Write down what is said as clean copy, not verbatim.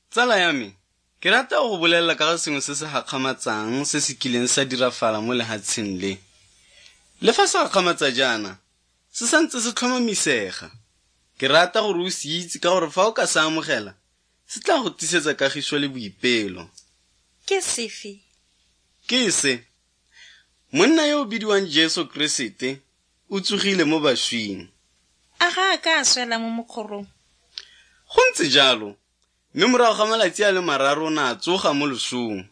Tsala ya me, ke rata go bolela ka sengwe se se gakgamatsang se se kileng sa dirafala mo lehatsheng le. Le fa se gakgamatsa jaana, se santse se tlhomamisega. Ke rata gore o se itse ka gore fa o ka se amogela, se tla go tisetsa kagiso le boipelo. Ke sefe? Ke se. Monna yo o bidiwang Jesu Kriste o tsogile mo bašwing. A ga a ka swela mo mokgorong. Go ntse jalo, mme morago ga malatsi a le 3 o ne a tsoga mo losong.